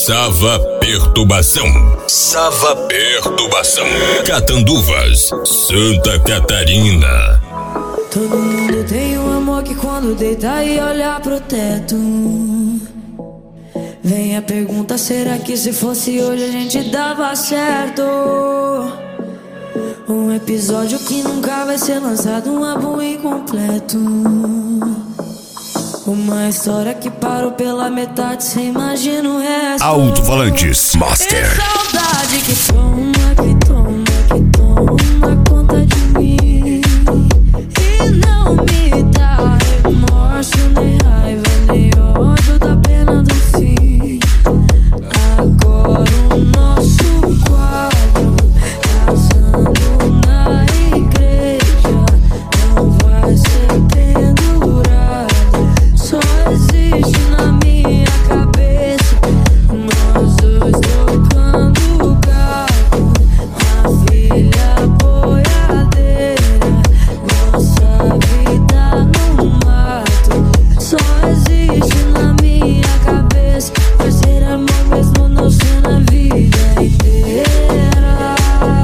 Sava Perturbação. Sava Perturbação. Catanduvas, Santa Catarina. Todo mundo tem um amor que quando deita e olha pro teto, vem a pergunta, será que se fosse hoje a gente dava certo? Um episódio que nunca vai ser lançado, um álbum incompleto. Uma história que parou pela metade, cê imagina o resto. Alto-Falantes Master. É saudade que toma conta de mim e não me dá remorso, nem raiva, nem ódio da pena do fim. Agora o nosso quadro, casando na igreja, não vai ser pendurado, só existe na minha cabeça. Nós dois tocando o carro, a filha boiadeira, nossa vida no mato, só existe na minha cabeça. Vai ser amor mesmo não ser na vida inteira.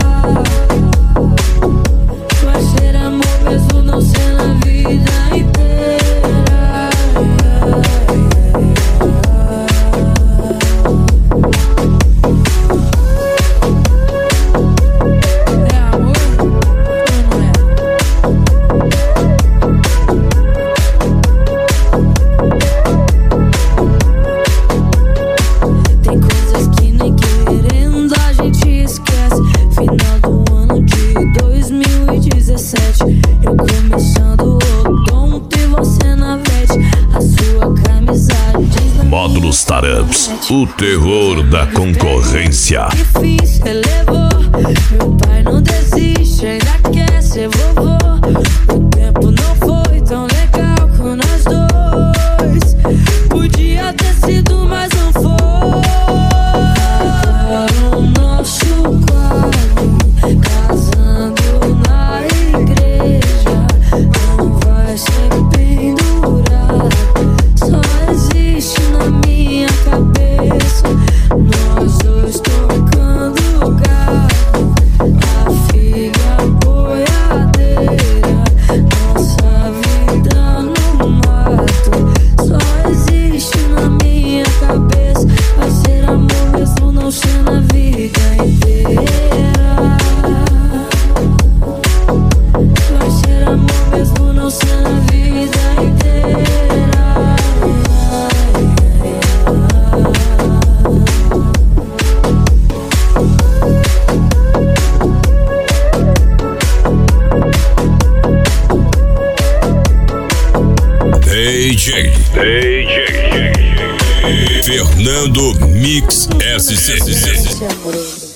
Vai ser amor mesmo não ser na vida inteira. Tem coisas que nem querendo a gente esquece. Final do ano de 2017, eu começando odonto e você na veste. A sua camisa diz Módulos Startups, o terror da concorrência. difícil, elevou. Meu pai não desiste, ainda quer ser vovô. O tempo não foi tão legal com nós dois. Podia ter sido, mas não foi. Agora o nosso quadro, casando na igreja, não vai ser pendurado, só existe na minha cabeça. Nós dois tocando o carro, a filha boiadeira, nossa vida no mato, só existe na minha cabeça. Vai ser amor mesmo não ser na vida inteira. Vai ser amor mesmo não ser na vida inteira. DJ Fernando Mix SC. Esse amor.